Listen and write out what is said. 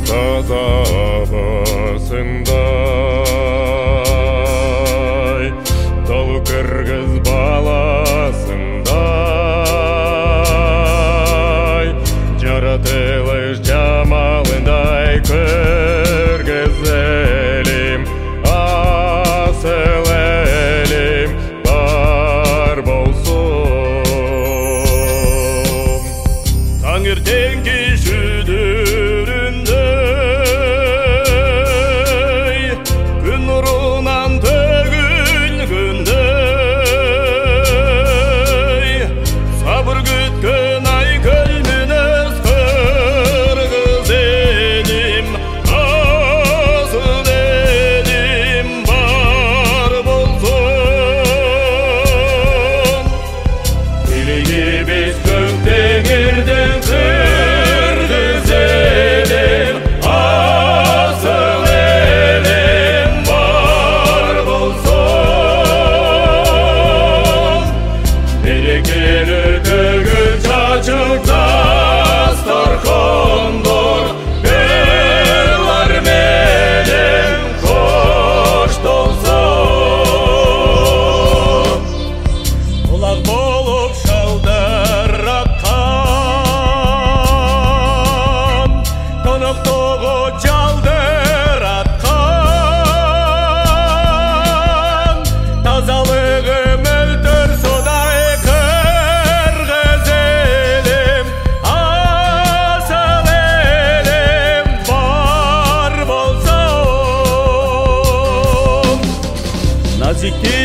таза абысындай, тол кыргыз баласындай, жаратылыш жамалындай көргөзелим, асыл элим бар болсун. Таңертеңки шүдүрүндөй, күн нурунан төгүлгөндөй, сабыр күткөн айкөл мүнөз кыргыз элим, асыл элим бар болсун. Тилегибиз көк теңирден кыргыз элим, асыл элим бар болсун. Берекелүү төгүл чачып дастаркондор, ыйлар менен коштолсун. Булак болуп шалдыраткан, тоноктогу жалдыраткан, тазалыгы мөлтөр судай кыргыз элим, асыл элим бар болсун. Назикке